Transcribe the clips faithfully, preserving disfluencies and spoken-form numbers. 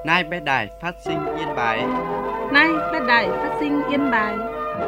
Nay bé đài phát sinh Yên Bái. Nay bé đài phát sinh Yên Bái.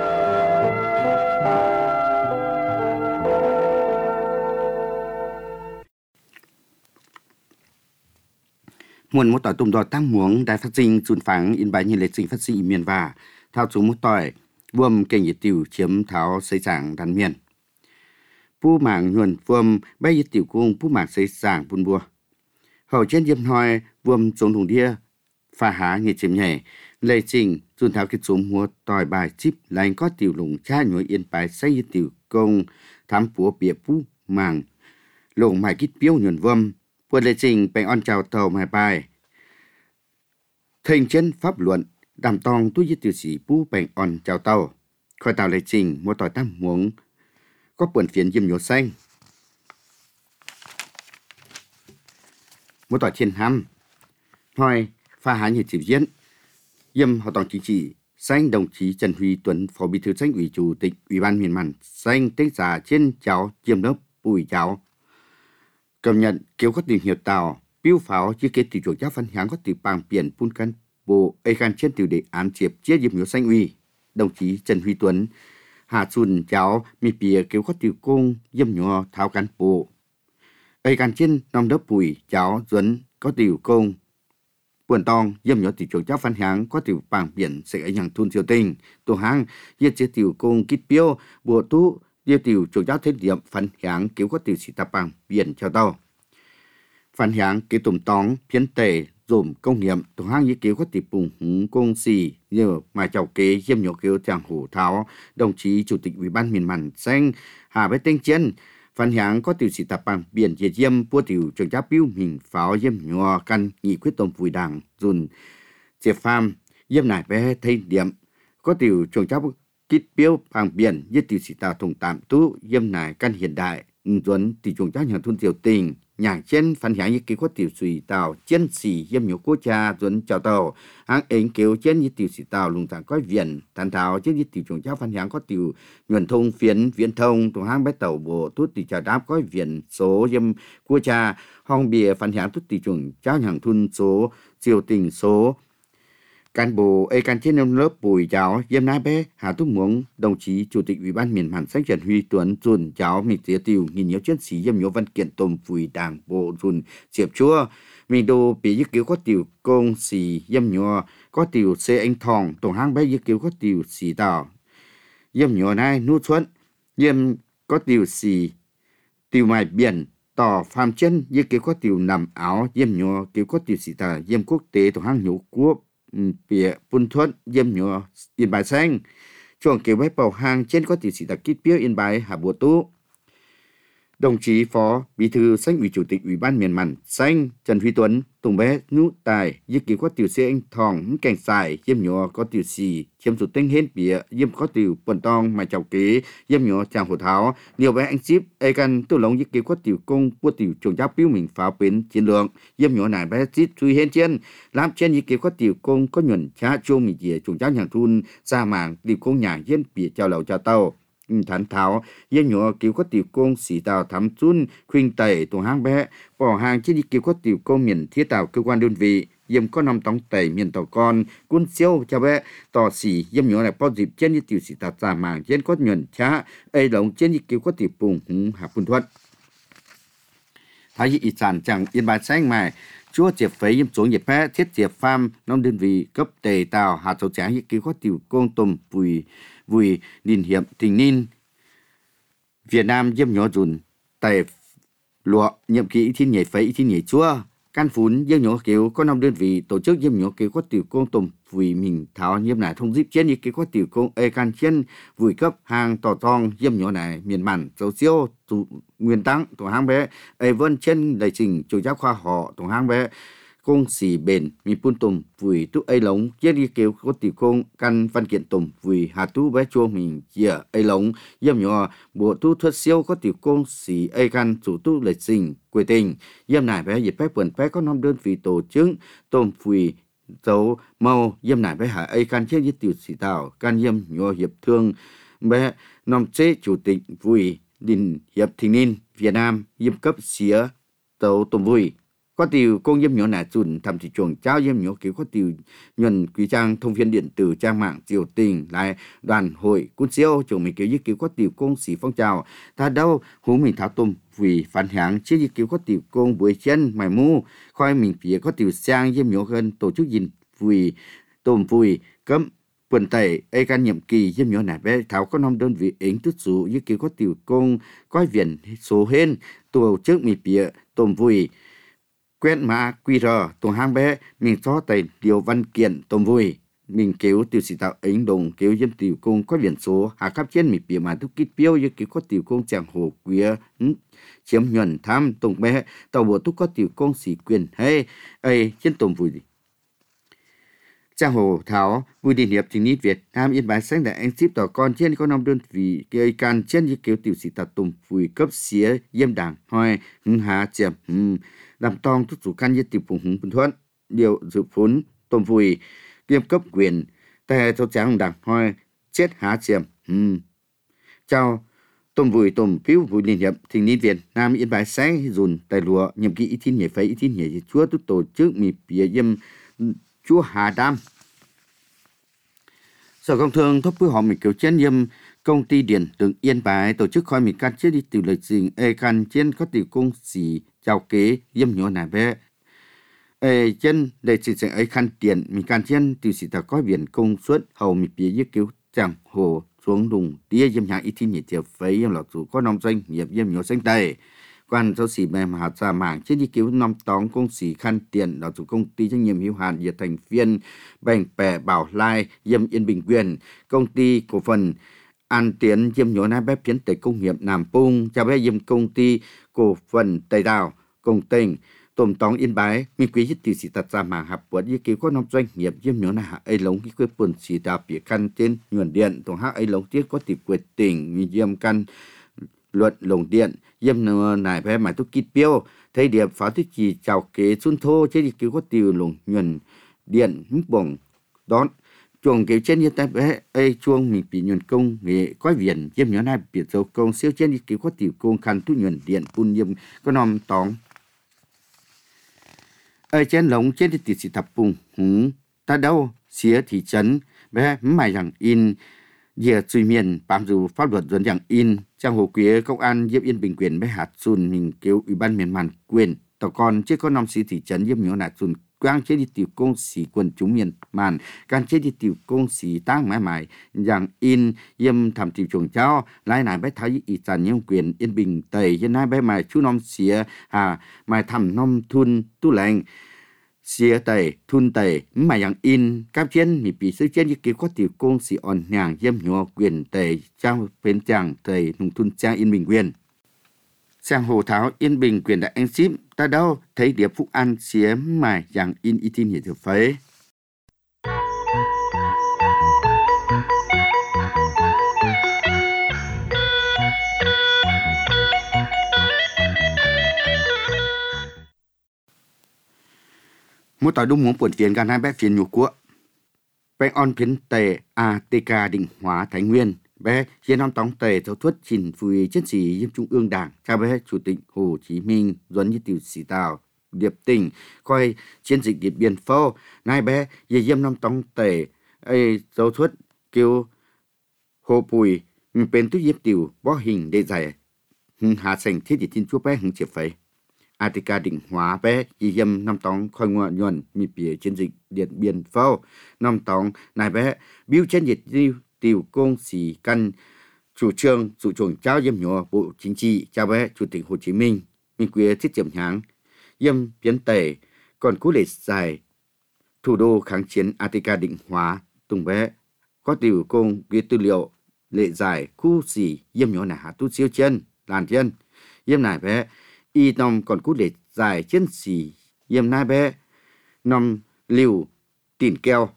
Muôn một tỏi tùm đỏ tăng muống đài phát sinh chuồn phẳng Yên Bái nhìn lịch sinh phát sinh miền và thao chúng một tỏi vuông kênh nhiệt tiểu chiếm tháo xây giảng đàn miền. Pu mảng nhuần vuông bay nhiệt tiểu cung pu mảng xây giảng bùn bùa. Hầu trên diêm hoi vuông trốn thùng đia pha há nghề chiếm nhảy lệ trình chuồn tháo kết xuống mua tỏi bài chip lành có tiểu lùng cha nhồi Yên Bái xây nhiệt tiểu công thám búa bịa pu mảng lồng mài kít biếu nhuần vuông buổi lễ trình bèn on chào tàu mai bài thành chân pháp luận đàm tòng tu diệt tiểu sĩ pu bèn on chào tàu khỏi tàu lễ trình một tỏi tam muống có buồn phiền diêm nhổ xanh một tỏi thiên ham hỏi pha há nhiệt chịu diễn diêm họ tổng chính trị xanh đồng chí Trần Huy Tuấn phó bí thư Chính ủy chủ tịch ủy ban miền Màn xanh tích giả trên cháu chiêm lớp bùi cháu công nhận kiểu có tiền hiệu tàu biêu pháo chia kết tỷ chủ giáo phân háng có tỷ bằng biển phun căn bộ ấy can trên tiểu đề án chiệp chia dịp nhiều xanh uy đồng chí Trần Huy Tuấn Hà Xuân cháu mi bìa kiểu có tiểu công dâm nhỏ tháo cán bộ ấy can trên nòng đốc bùi cháu Duấn có tiểu công buồn tòng dâm nhỏ tỷ chủ giáo phân háng có tiểu bằng biển sẽ ảnh hưởng thôn siêu tình tổ hang giết chế tiểu công kít biêu bộ tú điều tiểu chủ giáo thế điểm phân háng kiểu có tiểu sĩ tập bằng biển cho tàu phân háng kiểu tùm tóng phiến tề dùm công nghiệm tổ hang như kiểu có tiểu bùng húng công xì như mà chào kế diêm nhỏ kiểu chàng hổ tháo đồng chí chủ tịch ủy ban miền Màn xanh Hà Bế Tinh Chiến phân háng có tiểu sĩ tập bằng biển diệt diêm bua tiểu chủ giáo biêu mình pháo diêm nhỏ căn nghị quyết tổng vùi đảng dùn diệp pham diêm nải bé thay điểm có tiểu chủ giáo kít biếu bằng biển như tiểu sĩ tàu thùng tạm tú diêm nải căn hiện đại Duấn tỷ chủ giáo nhà thôn tiểu tình nhàng trên phân hạng như kiểu có tiểu sĩ tàu chiến sĩ diêm nhổ quốc gia Duấn chào tàu hãng ảnh kiểu trên như tiểu sĩ tàu lùng thẳng có viện thành thảo trên như tiểu chủ giáo phân hạng có tiểu nhuận thông phiến viễn thông tổ hãng bé tàu bộ tút tỷ chào đáp có viện số diêm quốc gia hong bìa phân hạng tút tỷ chủ giáo nhà thôn số tiểu tình số cán bộ ấy can trên nông lớp bùi cháu diêm nai bé Hà Túc Muống đồng chí chủ tịch ủy ban miền Màn xanh Trần Huy Tuấn dùn cháu mình tía tiểu nghìn nhiều chiến sĩ diêm nhổ văn kiện tôm vùi đảng bộ dùn diệp chua mình đồ bị như kiểu có tiểu công sĩ diêm nhổ có tiểu xe anh thòng tổ hang bé như kiểu có tiểu sĩ tàu diêm nhổ này nút xuân diêm có tiểu sĩ tiểu mài biển tỏ phàm chân như kiểu có tiểu nằm áo diêm nhổ kiểu có tiểu sĩ tàu diêm quốc tế tổ hang nhổ quốc bìa phun thuận diêm nhỏ Yên Bái xanh chuồng kiểu bếp bầu hàng trên có tỷ sĩ đặc kít biếu Yên Bái Hà Bùa Tú đồng chí phó bí thư Chính ủy chủ tịch ủy ban miền Màn xanh Trần Huy Tuấn tùng bé nút tài như kiểu có tiểu sĩ anh thòng cảnh xài diêm nhỏ có tiểu sĩ chiếm chủ tinh hết bìa diêm có tiểu bẩn tong mà chào kế diêm nhỏ chàng hồ tháo nhiều bé anh ship ai căn tu lông như kiểu có tiểu công của tiểu trường giáo biếu mình pháo bến chiến lượng diêm nhỏ này bé ship truy hết trên làm trên như kiểu có tiểu công có nhuận cha chuông mình dìa trường giáo nhà thun ra mảng tiểu công nhà yên bìa chào lầu chào tàu thán tháo diêm nhỏ kiểu có tiểu công sĩ tàu thắm chun khuyên tẩy tổ hang bé bỏ hàng trên kiểu có tiểu công miền thiết tàu cơ quan đơn vị diêm có năm tống tẩy miền tàu con quân siêu cho bé tỏ xỉ diêm nhỏ này bao dịp trên như tiểu sĩ tàu giả màng trên có nhuận chá ấy đồng trên như kiểu có tiểu bùng hùng hạ quân thuận thái ý sản chẳng Yên Bái xanh mài chúa diệp phấy diêm xuống diệp phé thiết diệp pham năm đơn vị cấp tề tàu hạt sầu tráng như kiểu có tiểu công tùm vùi vùi đình hiệp tình ninh Việt Nam diêm nhỏ dùn tẩy lụa nhiệm kỳ thiên nhảy phấy thiên nhảy chúa can phún diêm nhỏ kiểu có năm đơn vị tổ chức diêm nhỏ kiểu có tiểu công tùm vùi mình tháo diêm này thông díp trên như kiểu có tiểu công ê can trên vùi cấp hàng tỏ tong diêm nhỏ này miền Màn dấu siêu tụ nguyên tăng tổ hang bé ê vân trên đại trình chủ giáo khoa họ tổ hang bé công sĩ bền mi pun tùm vùi tu ấy lống chết đi kêu có tiểu công căn văn kiện tùm vùi hà tu bé chuông mình chia ấy lống diêm nhỏ bộ tu thuật siêu có tiểu công sĩ ấy căn chủ tu lịch sinh quê tình diêm này bé dịp bé vườn bé có năm đơn vị tổ chức tùm vùi dấu màu diêm này bé hạ ấy căn chết với tiểu sĩ tàu căn diêm nhỏ hiệp thương bé năm chế chủ tịch vùi đình hiệp thình ninh Việt Nam diêm cấp xía tàu tùm vùi có tiêu công yếm nhỏ nà chùn thậm chí chuồng trao yếm nhỏ kiểu có tiêu nhuần quý trang thông phiên điện tử trang mạng triều tình lại đoàn hội cút siêu chồng mình kiểu như kiểu có tiêu công sĩ phong trào ta đâu hú mình tháo tôm vì phản hạng chứ như kiểu có tiêu công buổi chân mày mu khoai mình phía có tiêu sang yếm nhỏ hơn tổ chức gìn vì tôm vui cấm quần tẩy ai can nhiệm kỳ yếm nhỏ nà bé tháo có năm đơn vị ứng tức số như kiểu có tiêu công coi viện số hên tổ chức mình phía tôm vui quét mã quy rờ tổ hang bé mình cho tay điều văn kiện tôm vui mình kéo tiêu sĩ tạo ánh đồng kéo dân tiểu công có biển số hạ cấp trên mình bịa mà thúc kít biêu như kiểu có tiểu công chẳng hồ quía chiếm nhuận tham tổng bé tàu bộ thúc có tiểu công sĩ quyền hay ấy trên tôm vui Trang hồ tháo vui điển hiệp tình nít Việt Nam Yên Bái sáng đại anh ship tỏ con trên có năm đơn vị cây can trên như kiểu tiểu sĩ tạo tôm vui cấp xía yêm đảng hoài hứng há chèm làm tong thúc chủ căn như tiểu phùng hứng phân thuận điều dự phốn tôm vui kiêm cấp quyềnแต่เจ้าจ้างดังห้อยเช็ดหาเจียมอืมเจ้าต้มวุยต้มผิววุยliên hiệp thình niên Việt Nam Yên Bái sáng dùn tại lúa nhiệm kỳ ít thiên nhảy phải ít thiên nhảy chúa tút tổ chức mì bìa yêm chúa Hà Đam Sở Công Thương thúc với họ mình kiểu trên yêm công ty điện lực Yên Bái tổ chức khói mình can chết đi từ lời trình ê can trên có tiểu công sĩ chào kế yêm nhỏ nà bé ê chân để chỉ sẽ ấy khăn tiền mình can trên từ sĩ ta có biển công suất hầu mình bìa giết cứu chẳng hồ xuống đùng tía yêm nhà ít thiên nhảy chiều phấy yêm lọt chủ có nông doanh nghiệp yêm nhỏ xanh tay quan giáo sĩ mềm hạt ra mạng trên đi cứu năm tóng công sĩ khăn tiền đó chủ công ty trách nhiệm hữu hạn diệt thành viên bành bè bảo lai yêm yên bình quyền công ty cổ phần an tiến yêm nhỏ na bếp phiến tây công nghiệp nam pung cho bé yêm công ty cổ phần tây đào công tỉnh tôm tóng Yên Bái mình quý nhất tỷ sĩ tật ra mạng hạp quật như cứu có năm doanh nghiệp yêm nhỏ na hạ ấy lống cái quê bồn sĩ đào bịa khăn trên nhuận điện tổng hạ ấy lống tiết có tỷ quyết tỉnh yêm căn luật lồng điện yêm nải bé mãi tôi kít biêu thấy điệp pháo tích chỉ chào kế xuân thô chế đi cứu có tiêu lồng nhuận điện mức bổng đón chuồng kéo trên như tay bé ấy chuông mình bị nhuận công nghệ quái viện yêm nhỏ này bị dấu công siêu trên đi cứu có tiêu công khăn tu nhuận điện pun yêm có nòm tóng ấy trên lồng trên đi tiệt sĩ thập bùng húng ta đâu xía thị trấn bé mày rằng in Dìa truy miền bám dù pháp luật dẫn dạng in trang hồ quế công an Diêm Yên Bình Quyền bé hạt xuân mình kêu ủy ban miền màn quyền tàu con chứ có năm sĩ thị trấn Diêm nhỏ nạt xuân quang chế đi tiểu công sĩ quần chúng miền màn can chế đi tiểu công sĩ tăng mãi mãi dạng in Diêm thảm tiểu chuồng cháu lại này bé thấy ý sản nhân quyền Yên Bình Tây hiện nay bé mày chú năm xía à mày thầm năm thun tu lành xía tẩy thun tẩy mà dạng in các trênมีปีซื้อเช่นยี่กี่ก็ติวกงสีอ่อนหางเยี่ยมหัวเกวียนเตยจ้างเป็นจางเตยหนุ่มทุนจ้างอินbình quyền sang hồ tháo yên bình quyền đã anh ship ta đâu thấy điệp phúc an xía mà dạng in y tin hiện thực phế một tỏi đúng muốn buồn tiền gan hai bé phiền nhục của bé on phiến tề a tê ca định hóa thái nguyên bé trên năm tóng tề thấu thuất trình phùi chiến sĩ diêm trung ương đảng cha bé chủ tịch Hồ Chí Minh duẩn như tiểu sĩ tào điệp tình coi chiến dịch điện biên phủ nay bé về diêm năm tóng tề ấy thấu thuất kêu hồ bùi mình bên tu diệp tiểu bó hình để giải hạ sành thiết địa thiên chúa bé hứng chìa phẩy a tê ca định hóa bé y yêm năm tóng khôi ngoại nhuận mi bìa chiến dịch điện biên phủ năm tóng này bé biêu chiến dịch tiêu tiểu công sĩ căn chủ trương chủ trương trao yêm nhỏ bộ chính trị trao bé chủ tịch Hồ Chí Minh minh quý thiết điểm nháng yêm biến tề còn cú lệ dài thủ đô kháng chiến a tê ca định hóa tung bé có tiểu công quý tư liệu lệ dài khu sĩ yêm nhỏ này hạ tu siêu chân làn chân yêm này bé y nòng còn cú để dài chiến sĩ yêm nai bé nòng liều tỉn keo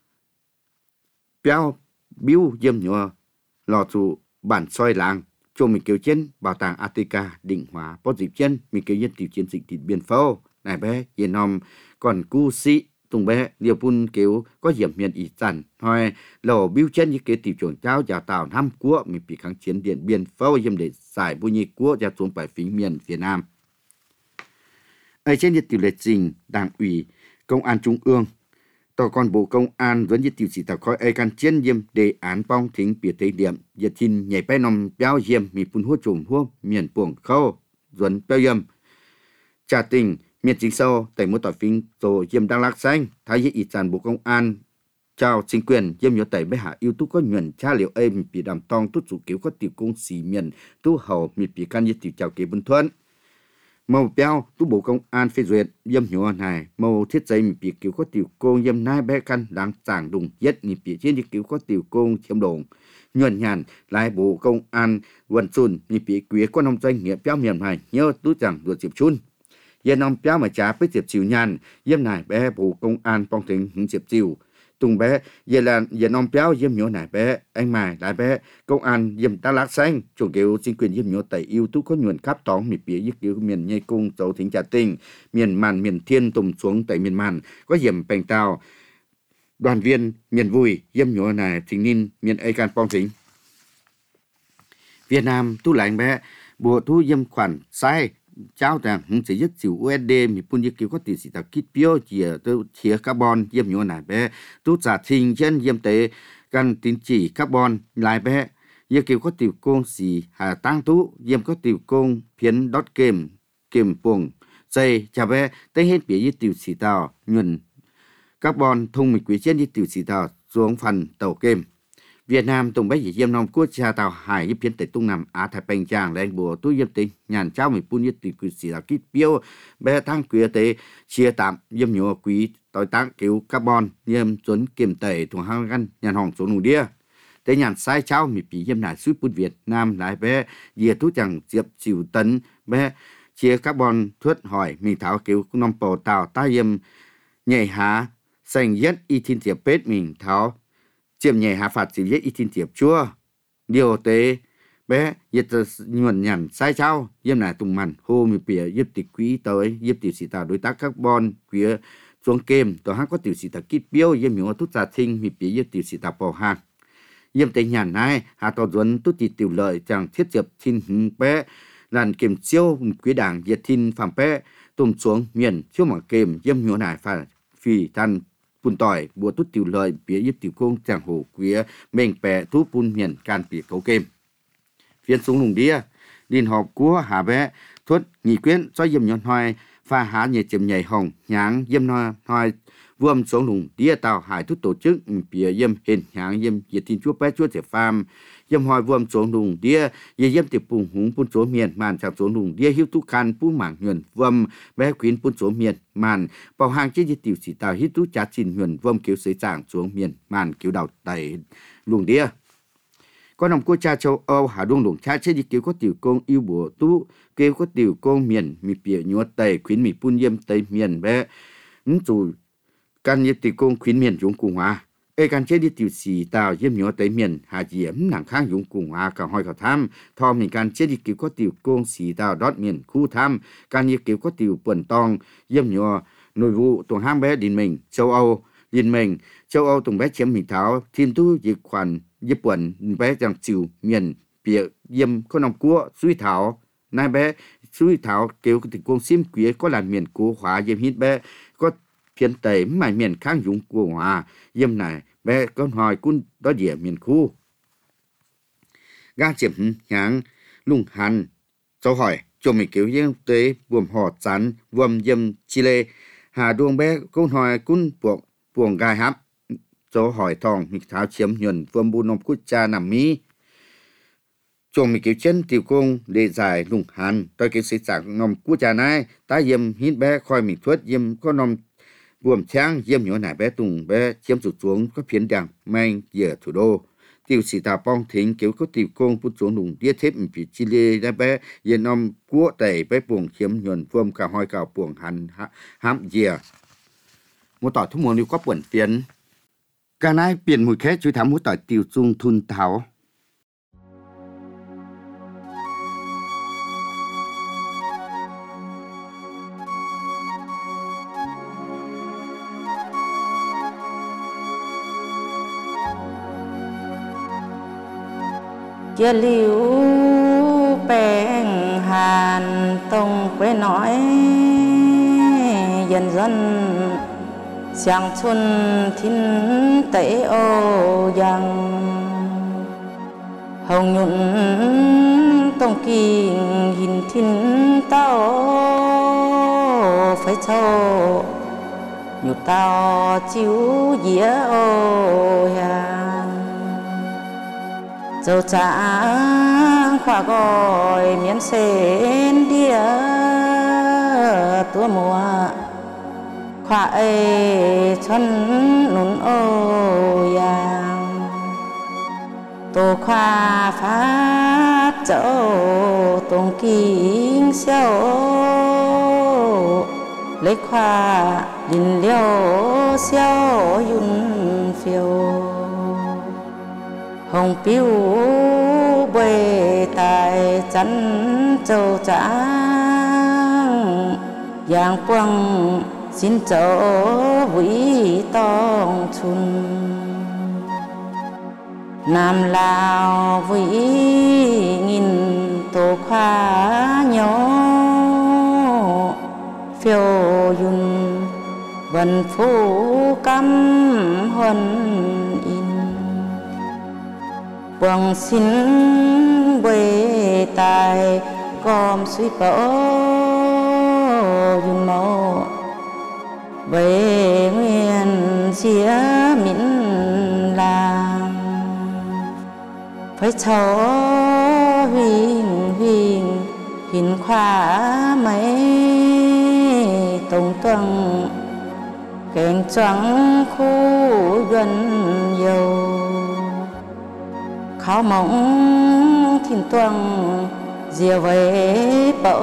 béo biêu yêm nhỏ lò trụ bản soi làng cho mình kêu trên bảo tàng a tê ca định hóa có dịp chân mình kêu nhân tiểu chiến dịch điện biên phủ này bé yêm nòng còn cú sĩ tung bé liều pun kêu có hiểm miền ý sản thôi lò biêu chân như kế tiểu trưởng trao giả tạo năm quốc mình bị kháng chiến điện biên phủ yêm để giải bùi nhị quốc ra xuống bài phí miền phía nam Ở trên nhiệt tiểu lệ trình Đảng ủy Công an Trung ương, tòa còn Bộ Công an vẫn nhiệt tiểu chỉ tạo khói ai can chiến diêm đề án bong thính biệt tế điểm nhiệt tin nhảy bay nòng béo diêm mì phun hua trùm hua miền buồng khâu duẩn béo diêm trả tình miền chính sâu tại một tòa phim tổ diêm đang lạc xanh thái hiện ý tràn Bộ Công an chào chính quyền diêm nhớ tại bế hạ yêu tú có nhuận cha liệu êm bị đàm tong tốt chủ cứu có tiểu công xì miền tu hầu miền bị can nhiệt tiểu chào kế bân thuận màu béo tu Bộ Công an phê duyệt diêm nhớ này màu thiết giấy miền bị cứu có tiểu công diêm nai bé căn đáng giảng đùng nhất miền bị trên nhiệt cứu có tiểu công chiếm đồng nhuận nhàn lại Bộ Công an vận xuân miền bị quý quan ông doanh nghiệp béo miền này nhớ tú rằng được dịp chun yên ông béo mà trả với dịp chiều nhàn diêm này bé Bộ Công an phong tính hứng dịp chiều tùng bé giờ là giờ non béo diêm nhổ này bé anh mài lại bé công an diêm ta lát xanh chủ kiểu chính quyền diêm nhổ tại yêu tú có nhuận khắp tóm miền phía giúp kiểu miền nhây cung dấu thính trà tinh miền màn miền thiên tùng xuống tại miền màn có diêm bèn tàu đoàn viên miền vui diêm nhổ này thính ninh miền ai can phong thính Việt Nam tú lạnh bé bộ thu diêm khoản sai trao rằng hứng sẽ rất chịu u ét đê mi pun như kiểu có tiền sĩ ta kít biếu chỉ ở từ chia carbon diêm nhổ này bé tú giả trình trên diêm tế căn tín chỉ carbon lại bé như kiểu có tiểu công sĩ hà tăng tú diêm có tiểu công phiến đốt kem kem buồng dây chả bé tới hết bìa như tiểu sĩ tàu nhuận carbon thông mình quý trên như tiểu sĩ tàu xuống phần tàu kem Việt Nam tổng bách diêm nông quốc gia tàu hải như phiến tây tung nằm Á Thái Bình Giang lên bộ tu diêm tinh nhàn trao mình pun như tỷ quý sĩ là kít biếu bé thang quý tế chia tạm diêm nhổ quý tối tăng cứu carbon diêm chuẩn kiểm tẩy thùng hang gan nhàn hỏng số nụ đĩa tế nhàn sai trao mình bị diêm nải suốt pun Việt Nam lại bé dìa tú chẳng diệp chịu tấn bé chia carbon thuyết hỏi mình tháo cứu nông bồ tàu ta diêm nhảy há xanh nhất y thiên tiệp bết mình tháo chiếm nhẹ hạ phạt chỉ viết ít tin tiệp chua điều tế bé nhiệt nhuận nhằn sai trao diêm này tùng mặn hô mi bìa giúp tịch quý tới giúp tiểu sĩ tạo đối tác carbon quý xuống kem tổ hát có tiểu sĩ tạo kít biếu diêm nhổ tút giả thinh mi bìa giúp tiểu sĩ tạo bỏ hàng diêm tế nhàn này hạ tàu duẩn tút tì tiểu lợi chẳng thiết diệp thinh hứng bé làn kiểm chiêu quý đảng diệt thinh phạm bé tùm xuống miền chiêu mở kem diêm nhổ này phải phi thân pun tỏi bùa tút tiểu lợi bía giúp tiểu công chẳng hổ quía mình bè thu pun miền can bía cấu kem phiên xuống lùng đĩa liên họp của hà bé thuất nghị quyết cho diêm nhọn hoài pha há nhiệt chìm nhảy hồng nháng diêm noa hoài vuông xuống lùng đĩa tàu hải thút tổ chức bía diêm hình nháng diêm diệt tin chúa bé chúa trẻ phàm diêm hoài vuông xuống lùng đĩa diêm diêm tiệp bùng húng pun số miền màn chạm xuống lùng đĩa hiếu tu can pu mảng nhuần vuông bé quyến pun số miền màn bảo hàng trên diệt tiểu sĩ tàu hiếu tu chát chín nhuần vuông cứu sấy trạng xuống miền màn cứu đầu đầy lùng đĩa có nằm quốc gia châu Âu hà đông lủng cha trên diệt có tiểu công yêu bùa tu kêu có tiểu công miền mi bìa nhúa tây khuyến mi pun diêm tây miền bé ứng chủ can nhiệt tiểu công khuyến miền dũng cùng hòa ê can chế đi tiểu sĩ tàu diêm nhúa tây miền hà diễm nặng khang dũng cùng hòa cả hoi cả tham thò mình can chế đi kiểu có tiểu công sĩ tàu đót miền khu tham can nhiệt kiểu có tiểu quần tong diêm nhúa nội vụ tuồng hang bé đình mình châu Âu đình mình châu Âu tuồng bé chiếm mình tháo thiên tu dịch khoản Nhật Bản bé rằng chịu miền bìa diêm có nòng cua suy thảo nay bé suy thảo kêu cái tình quân xiêm quý có là miền của hóa diêm hít bé có phiên tây mà miền kháng dũng của hòa diêm này bé con hỏi quân đó địa miền khu ga chiếm nháng lung hàn cháu hỏi cho mình kêu diêm tế buồm họ chán buồm diêm Chile hà đuông bé con hỏi quân buồng buồng gai hấp cho hỏi thòng mình tháo chiếm nhuần vương bu nông quốc gia nằm Mỹ cho mình kiểu chân tiểu công để giải lùng hàn tôi kiểu xây dựng nông quốc gia này ta diêm hít bé khỏi mình thuất diêm có nông buồm trang diêm nhỏ nải bé tùng bé chiếm sụt xuống có phiến đảng mang giờ thủ đô tiểu sĩ tà bong thính kiểu có tiểu công bút xuống lùng đĩa thép mình phía Chile đã bé yên nông quốc tẩy bé buồng chiếm nhuần vương cả hoi cả buồng hàn hãm dìa một tỏi thu mùa lưu có buồn phiến cả nai biển mùi khét chú thám hút tỏi tiêu dung thun tháo chia liu bèn hàn tông quê nói dân sáng xuân thiên tế ô yang hồng nhuận tông kỳ hình thiên tao phải cho nhụt tao chiếu dĩa ô yang dầu trắng khoa gọi miến sen đĩa tua mùa khoa ấy chân nún ô yang tô khoa phát chỗ tông kinh xeo lấy khoa đình liêu xeo yun phiêu hồng piu bề tài chắn châu trắng giang quang xin chỗ vĩ tông chun nam lao vĩ nghìn tổ khoa nhỏ phiêu yun vần phú cam huân in quang xin bề tài gom suy bỡ yun màu về nguyên chia miễn làng phải cho huỳnh huỳnh hình khoa mấy tổng tuần kèn trắng khu gần dầu kháo mỏng thiên tuần diều về bỡ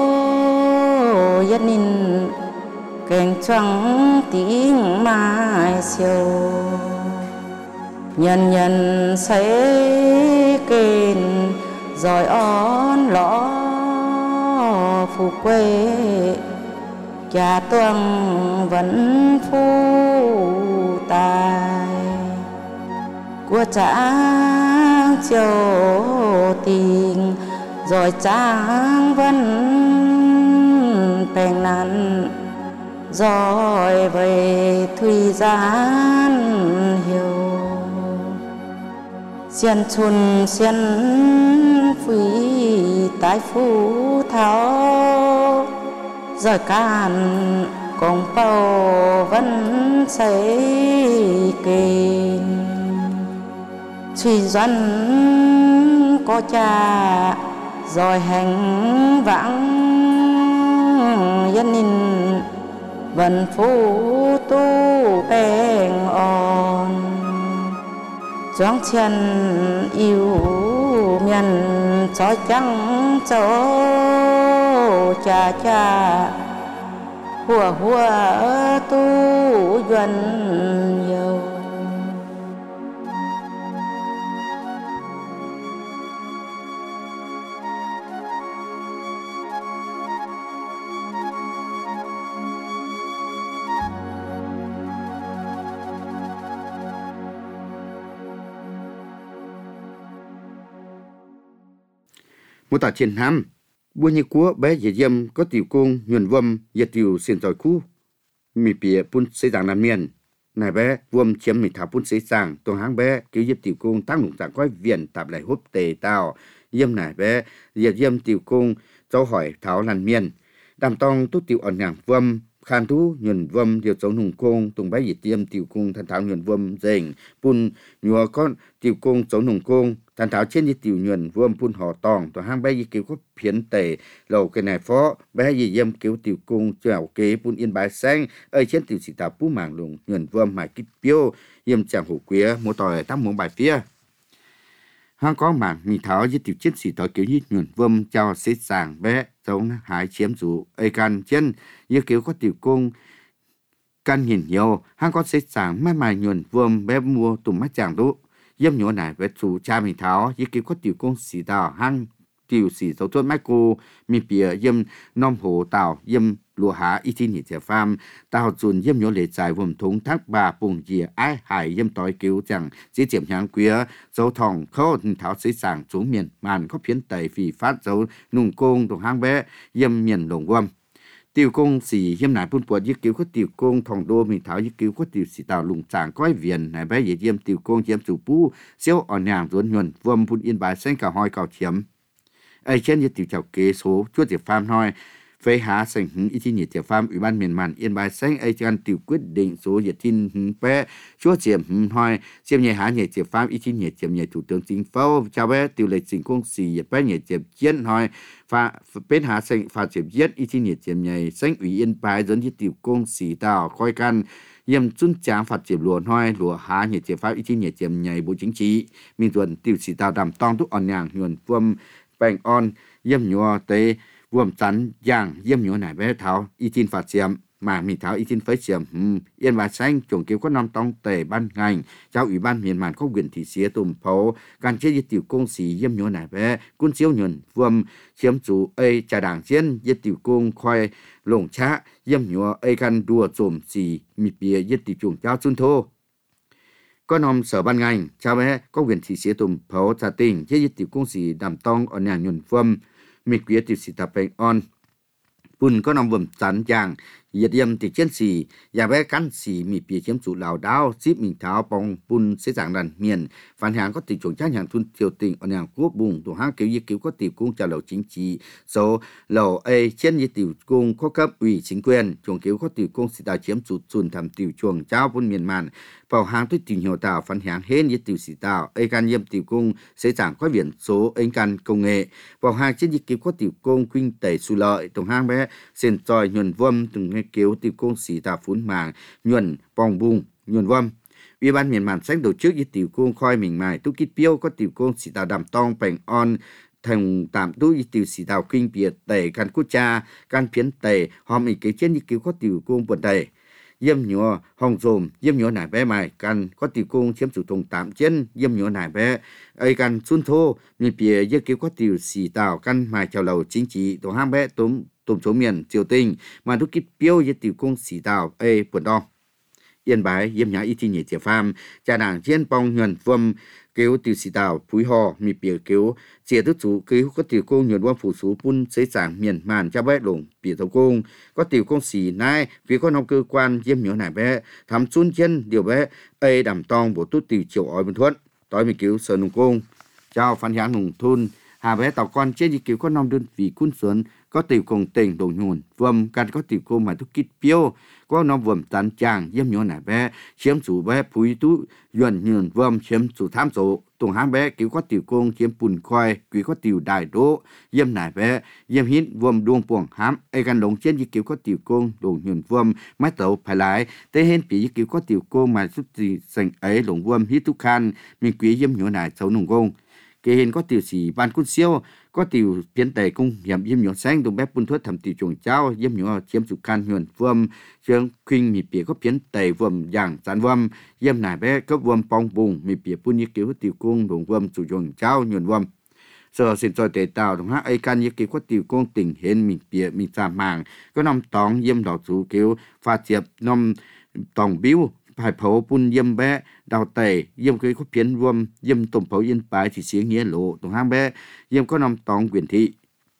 dân ninh kèn trắng tiếng mai siêu nhân nhân sẽ kền rồi on lõ phụ quê cha tuần vẫn phu tài của trang chiều tình rồi trang vẫn bèn năn rồi về thủy gian hiểu xiên chun xiên phi tái phú tháo rồi can cùng bao vẫn xây kền suy doan có cha rồi hành vãng dân ninh vẫn phú tu bèn on choáng chân yêu nhân cho trắng cho cha cha hùa hùa tu duyên nhiều Một tà chiến ham bua như cua bé dễ dâm có tiểu cung nhuần vâm dệt tiểu xiên giỏi khu mì bìa pun xây giảng làm miền này bé vâm chiếm mì thảo pun xây giảng tuần háng bé cứu dệt tiểu cung tăng lủng dạng quái viện tạp lại hốp tề tàu dâm này bé dệt dâm tiểu cung cháu hỏi thảo làm miền đàm tông tốt tiểu ẩn nhàng vâm khan thu nhuần vâm điều cháu nùng cung tùng bé dệt dâm tiểu cung thân thảo nhuần vâm dành pun nhùa con tiểu cung cháu nùng cung thành thảo trên như tiểu nhuần vôm phun họ tòng tòa hang bé gì kiểu có phiến tề lầu cái này phó bé gì dâm kiểu tiểu cung chèo kế phun yên bài xanh ơi trên tiểu sĩ tạp phú màng lùng nhuần vôm mài kít piêu yêm chàng hủ quía mua tỏi tắm muốn bài phía hang có mảng mì thảo với tiểu chiến sĩ tỏi kiểu như nhuần vôm cho xếp sàng bé giống hái chiếm rủ ơi can trên như kiểu có tiểu cung can nhìn nhiều hang có xếp sàng mai mài nhuần vôm bé mua tùm mắt chàng đũ dâm nhổ này với chủ cha mình tháo như kiểu có tiểu công sĩ tàu hang tiểu sĩ tàu tuôn mai cô mi bìa dâm nom hồ tàu dâm lúa há ít tin nhị phàm tàu chuẩn dâm nhổ lệ dài vùng thúng thác bà bùng dìa ái hải dâm tỏi cứu chẳng chỉ chiếm nhang quía dấu thòng khâu tháo xây sàng xuống miền màn có phiến tẩy vì phát dấu nùng công đồng hang bé dâm miền đồng quâm tiêu công sĩ hiếm nải phun bột giết cứu có tiêu công thòng đô mình tháo giết cứu có tiêu sĩ tạo lùng tràng coi viền này bé dễ diêm tiêu công chiếm chủ pu siêu ở nhàng ruột nhuận vườm phun yên bài xanh cả hoi cào chiếm ai trên giết tiêu chào kế số chuột diệt pham hoi phê hạ sành hứng ý chí nhiệt tiểu pham ủy ban miền màn yên bài xanh ai chân tiêu quyết định số diệt thiên hứng bé chúa chiếm hứng hoi chiếm nhẹ hạ nhiệt tiểu pham ý chí nhiệt chiếm nhẹ thủ tướng chính phủ chào bé tiêu lệ chính công sĩ diệt bé nhiệt chiếm chiến hoi pha bên hạ sành pha chiếm giết ý chí nhiệt chiếm nhẹ xanh ủy yên bài dẫn diệt tiểu công sĩ tàu coi căn yếm chun tráng phát triển luồn hoi lúa hạ nhiệt tiểu pham ý chí nhiệt chiếm nhẹ bộ chính trị minh tuần tiểu sĩ tàu đàm tong thúc on nhàng nhuận vuông bèn on yếm nhua tế vườn chắn giang yếm nhua nải bé tháo ý tin phát triển mà mình tháo ý tin phái triển yên bài xanh trồng cứu có năm tông tề ban ngành cháu ủy ban miền màn có quyền thị xía tùm phố can chế diệt tiểu công sĩ yếm nhua nải bé quân siêu nhuận vườn chiếm chủ ấy trà đảng chiến diệt tiểu công khoai lồng chá yếm nhua ấy can đùa trộm xì mịt bìa diệt tiểu trùng cháu chun thô có nòm sở ban ngành cháu bé có quyền thị xía tùm phố trả tình chế diệt tiểu công sĩ đàm tông ở nhà nhuận vườn mịt bìa tiểu sĩ tập bèn on bùn có nằm vườn chắn giang nhiệt yếm thì chiến sĩ nhà bé cắn sĩ mì bìa chiếm chủ lào đáo ship mình tháo bong bùn sẽ giảng đàn miền phản hàng có tỷ chuẩn trang hàng thun triều tình ở nhà quốc bùng tổ hang cứu y cứu có tỷ cung trả lầu chính trị số lầu a trên như tỷ cung có cấp ủy chính quyền chuồng cứu có tỷ cung sĩ tàu chiếm chủ chuẩn thẩm tỷ chuồng trao bùn miền màn vào hàng tuyết tình hiệu tàu phản hàng hết như tỷ sĩ tàu a can yếm tỷ cung sẽ giảng có biển số anh can công nghệ vào hàng trên như cứu có tỷ cung khuynh tẩy su lợi tổng hang bé sen tròi nhuần vâm từng kéo tiêu công sĩ tà phun màng nhuần bong bung nhuần vâm ủy ban miền màn sách tổ chức với tiểu công khoi mình mài tu kít piêu có tiểu công sĩ tà đàm tong bèn on thành tạm tu với tiểu sĩ tà kinh biệt tẩy can cút cha can phiến tẩy hòm ý kế trên như cứu có tiểu công bẩn tẩy yếm nhúa hồng rồm yếm nhúa nải bé mài can có tiểu công chiếm chủ thùng tạm trên yếm nhúa nải bé ấy can xuân thô mi bìa với cứu có tiểu sĩ tà can mài chào lầu chính trị tổ hang bé tóm tôm số miền triều tinh mà đúc kít piêu với tiểu công sĩ tàu a buồn đo yên bái yếm nhã y thi nhị tiểu pham cha đảng chiến bong nhuận vâm cứu tiểu sĩ tàu phúi hò mi bìa cứu chia thức chủ cứu có tiểu công nhuận vâm phủ số pun xây giảng miền màn cha bé lủng bìa thầu công có tiểu công sĩ nai vì có nông cơ quan yếm nhớ nải bé thắm chun chân điều bé a đảm tong bộ tút tiểu chiều ói bình thuận tối mi cứu sở nông công chào phan hán nông thôn hà bé tàu con trên như cứu có năm đơn vị quân xuân có tiểu công tỉnh đồng nhuận vườm can có tiểu công mà thúc kít piêu có nó vườm tán chàng yếm nhớ nải bé chiếm chủ bé phúi tú nhuận nhuận vườm chiếm chủ tham số tổng hang bé cứu có tiểu công chiếm bùn khoai quý có tiểu đại đỗ yếm nải bé yếm hít vườm đuông buồng hám ai gan lồng trên như cứu có tiểu công đồng nhuận vườm máy tàu phải lái tế hên bị cứu có tiểu công mà giúp gì sành ấy lồng vườm hít thúc khan mình quý yếm nhớ nải xấu nồng công kế hình có tiểu sĩ ban quân siêu có tiểu phiến tề cung hiểm yếm nhọ xanh đồng bếp bún thuốc thẩm tiểu chuồng trao yếm nhọ chiếm chủ can nhuận vườm trường khuynh mì bìa có phiến tề vườm dạng sản vườm yếm nải bé có vườm bong bùng mì bìa bún như kiểu tiểu cung đồng vườm chủ chuồng trao nhuận vườm sở xin cho tề tàu đồng hát ai can như kiểu có tiểu cung tỉnh hiến mì bìa mì trà màng có năm tòng yếm đỏ chủ kiểu pha chiệp năm tòng biếu phải phẫu bún yếm bé đào tẩy yếm cái có phiến vườm yếm tổng phẫu yên bài thì xía nghĩa lộ tổng hang bé yếm có năm tòng quyền thị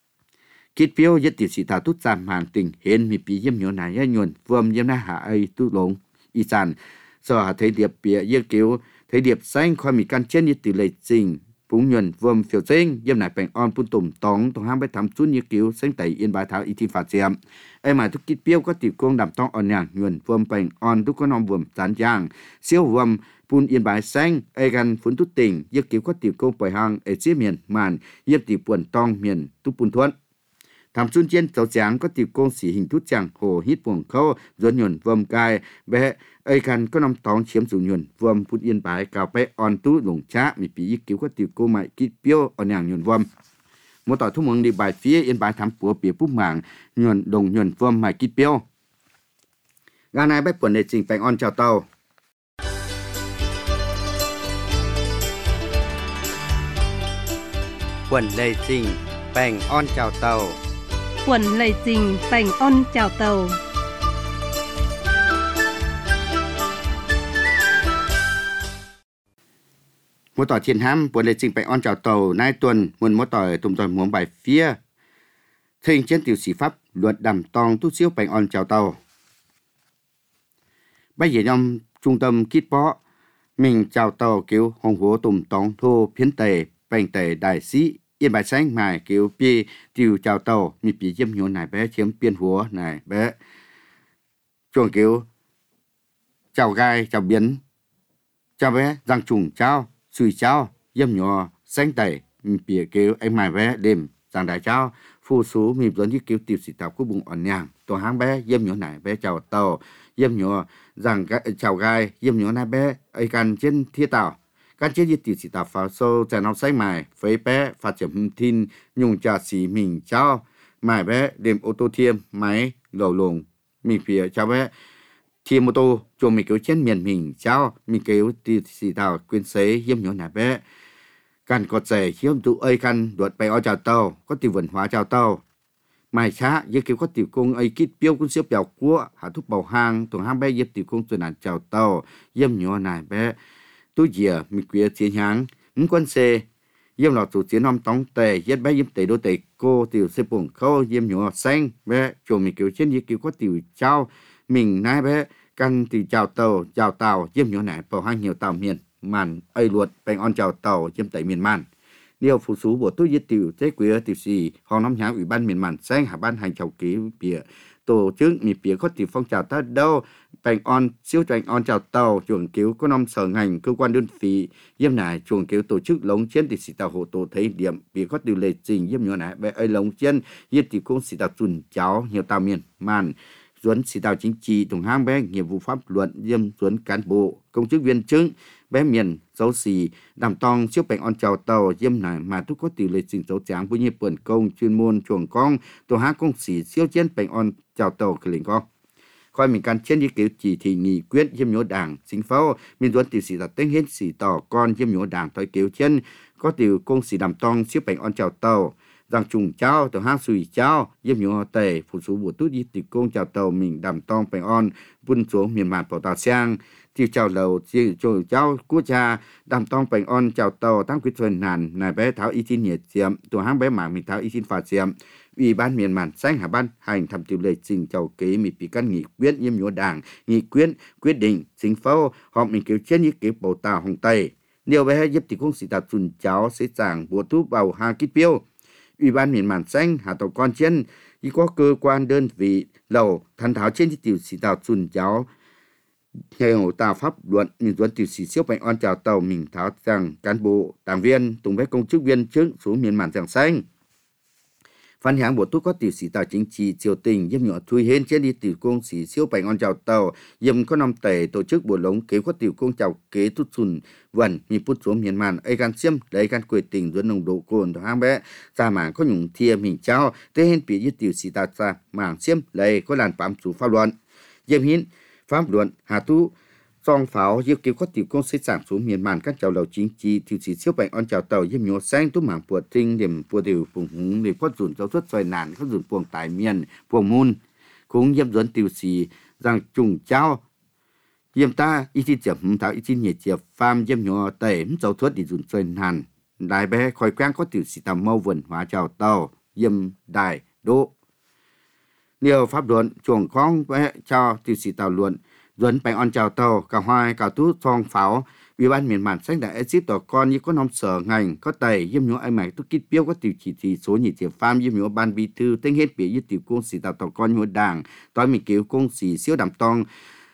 kít phiếu nhất tiểu sĩ thảo tút giảm hàng tình hiện mi pi yếm nhớ này nhuận vườm yếm na hạ ai tu lồng y sản sở hạ thấy điệp bìa yếm kiểu thấy điệp xanh khoai mì can trên như tiểu lệ trình bún nhuận vườm phiếu xanh yếm nải bèn on bún tùng tòng tổng hang bé thắm chút như kiểu xanh tẩy yên bài thảo y thi phạt xiêm ai mà thúc kít phiếu có tiểu công đàm tong on nhàng nhuận vườm bèn on thúc có nom vườm chán giang siêu vườm bún yên bài xanh ai gan phun tút tỉnh yếm kiểu có tiểu công bồi hàng ở phía miền màn yếm tiểu buồn tong miền tu bún thuận thảm xuân trên cháu tráng có tiểu công sĩ hình thút chẳng hồ hít buồng khâu dẫn nhuận vườm cài bé ai gan có năm tóng chiếm chủ nhuận vườm phun yên bài cào bé on tú lủng chá mi bị cứu có tiểu công mại kít piêu ở nhàng nhuận vườm một tỏi thu mừng đi bài phía yên bài thảm của bìa bút mảng nhuận đồng nhuận vườm mại kít piêu gà này bé quần để trình bánh on chào tàu quần lê trình bánh on chào tàu quần lầy trình bành on chào tàu một tỏi chiến hám quần lê trình bánh on chào tàu nay tuần muốn một tỏi tùm tỏi muốn bài phía Thình trên tiểu sĩ pháp luật đàm tòng tu siêu bệnh on chào tàu. Bây giờ trong trung tâm kít bó, mình chào tàu kiểu hồng hố tùm tòng thô phiến tề, bệnh tề đại sĩ, yên bài sáng mài kiểu bì tiểu chào tàu, mi bì dâm nhô này bé chiếm biên húa này bé. Chuồng kiểu chào gai, chào biến, chào bé răng trùng chào, xùi chào, dâm nhô sáng tề, mi bì kiểu anh mài bé đêm, răng đại chào, phu số mi dẫn như kiểu tiểu sĩ tàu của bụng ổn nhàng, tổ háng bé dâm nhô này bé chào tàu, dâm nhô rằng chào gai, dâm nhô này bé ấyกันtrên thiết tàu. Các chế dịch tiểu sĩ tàu pháo sâu chạy nóng sáng mài, phế bé phát triển hâm thiên, nhung trà xỉ mình chào, mài bé đêm ô tô thiêm, máy, lầu lồng, mình phía chào bé, thiêm ô tô, chuồng mình kéo trên miền mình chào, mình kéo tiểu sĩ tàu quyên xế, dâm nhô này bé. Cần có thể hiếm tụ ấy cần đuột bay ở chào tàu, có tiểu文hóa chào tàu. Mai chá, dư kiểu có tiểu công ấy kít biêu cũng xếp bèo của, hạ thúc bầu hàng, tổng hàng bé dếp tiểu công tuần nạn chào tàu, dâm nhô này bé. Tôi dìa, mình queer chiến hàng, muốn quân xe, dâm lọ tụ chiến hôm tống tề, dếp bé dâm tề đô tề cô tiểu xếp bổng khâu, dâm nhô xanh, bé, chỗ mình kiểu trên dư kiểu có tiểu chào, mình nai bé, cần tiểu chào tàu, chào tàu, dâm nhô này bầu hàng nhiều tàu miền. Màn ấy luật bèn on chào tàu chiếm tại miền man. Điều phụ số bộ tôi giết tiểu thế queer tiểu sĩ hòng nắm nhã ủy ban miền man sang hạ ban hành chào ký bìa tổ chức mi bìa có tiểu phong trào ta đâu bèn on siêu bèn on chào tàu chuồng cứu có năm sở ngành cơ quan đơn vị yếm này chuồng cứu tổ chức lống trên tiểu sĩ tàu hộ tổ thấy điểm bìa có tiểu lệ trình yếm nhỏ này bè ấy lống trên giết tiểu công sĩ tàu chuẩn cháu nhiều tàu miền man duẩn sĩ tàu chính trị tổng hang bé nghiệp vụ pháp luận yếm duẩn cán bộ công chức viên chức bé miền dấu xì đàm tòng chiếc bánh on chào tàu dâm này mà thúc có tỷ lệ trình dấu tráng với nhiều bẩn công chuyên môn chuồng con tổ hát công sĩ siêu chiến bánh on chào tàu cái lĩnh con coi mình can trên đi kiểu chỉ thị nghị quyết dâm nhớ đảng chính phủ mình duẩn tiểu sĩ là tên hết sĩ tỏ con dâm nhớ đảng tới kiểu trên có tiểu công sĩ đàm tòng chiếc bánh on chào tàu rằng trùng chào tổ hát sùi chào dâm nhớ tề phụ số bộ tút đi tiểu công chào tàu mình đàm tòng bánh on vun xuống miền mạn bảo tàu sang tiêu chào lầu tiêu chào chào quốc gia đàm tòng bánh on chào tàu tăng quyết thuần nàn này bé tháo ý tin nhiệt diệm tổ hang bé mảng mình tháo ý tin phạt diệm ủy ban miền mạn sáng hà ban hành thẩm tiểu lệ trình chào kế mình bị căn nghị quyết nhiêm nhúa đảng nghị quyết quyết định chính phủ họ mình kiểu trên như kiểu bầu tàu hồng tây điều bé giúp thì cũng sĩ tập chuẩn cháu sẽ giảng bộ thuốc bầu hàng kít biêu ủy ban miền mạn sáng hà tàu con trên chỉ có cơ quan đơn vị lầu thành tháo trên tiểu sĩ tàu chuẩn cháu theo tàu pháp luận mình duẩn tiểu sĩ siêu bánh on chào tàu mình tháo rằng cán bộ đảng viên tùng bé công chức viên chức xuống miền mạn giảng xanh Phan Háng bộ thuốc có tiểu sĩ tàu chính trị triều tình dâm nhỏ thui hên trên đi tiểu công sĩ siêu bánh on chào tàu dâm có năm tể tổ chức bộ lống kế có tiểu công chào kế tút sùn vần mi put xuống miền mạn ấy gan xiêm lấy gan quê tình duẩn nồng độ cồn của hang bé ra mảng có nhung thia mình trao thế hên bị giết tiểu sĩ tàu ra mảng xiêm lấy có làn phạm chủ pháp luận dâm hiến pháp luận hà tu song pháo yêu cầu các tiểu công sẽ sản xuống miền mạn các chào lầu chính trị tiểu sĩ siêu bánh on chào tàu dâm nhỏ sang tu mảng bùa tinh điểm bùa điều phùng hùng để phát dùn giáo xuất xoài nản phát dùn buồng tài miền buồng môn cũng dâm duẩn tiểu sĩ rằng trùng trao dâm ta ý chí chậm tháo ý chí nhiệt chiệp pham dâm nhỏ tẩy giáo xuất để dùn xoài nản đại bé khỏi quen có tiểu sĩ tàu mâu vườn hóa chào tàu dâm đại đô nhiều pháp luận chuồng con bé cho tiểu sĩ tàu luận duẩn bánh on chào tàu cả hoài cả tú song pháo ủy ban miền mạn sách đại exit tỏ con như có năm sở ngành có tẩy dâm nhũ ai mày tu kít biếu có tiểu chỉ thị số nhị tiểu pham dâm nhũ ban bí thư tên hết bị như tiểu công sĩ tàu tàu con nhũ đảng tối mình cứu công sĩ siêu đàm tòng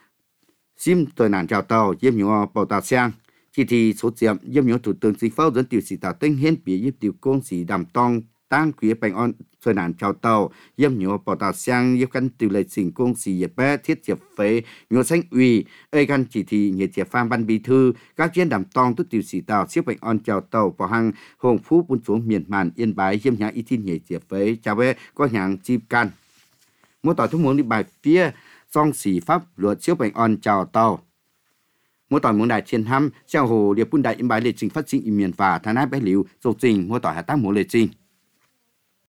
sim tuổi nạn chào tàu dâm nhũ bảo tàu sang chỉ thị số diệm dâm nhũ thủ tướng chính phủ dẫn tiểu sĩ tàu tên hết bị như tiểu công sĩ đàm tòng tăng quý bánh on tuổi nạn chào tàu dâm nhũ bảo tàu sang giúp căn tiểu lệ trình công sĩ dẹp bé thiết diệp phế nhũ xanh ủy ấy căn chỉ thị nhiệt diệp phan ban bí thư các chiến đàm tòng tức tiểu sĩ tàu xếp bánh on chào tàu vào hàng hồng phú buôn xuống miền mạn yên bái dâm nhã ý tin nhiệt diệp phế chào bé có hàng chim can mỗi tỏi thúc muốn đi bài phía song sĩ pháp luật xếp bánh on chào tàu mỗi tỏi muốn đại chiến hăm treo hồ điệp buôn đại yên bái lệ trình phát sinh miền và thái nát bé liu dầu trình mỗi tỏi hạ tác mỗi lệ trình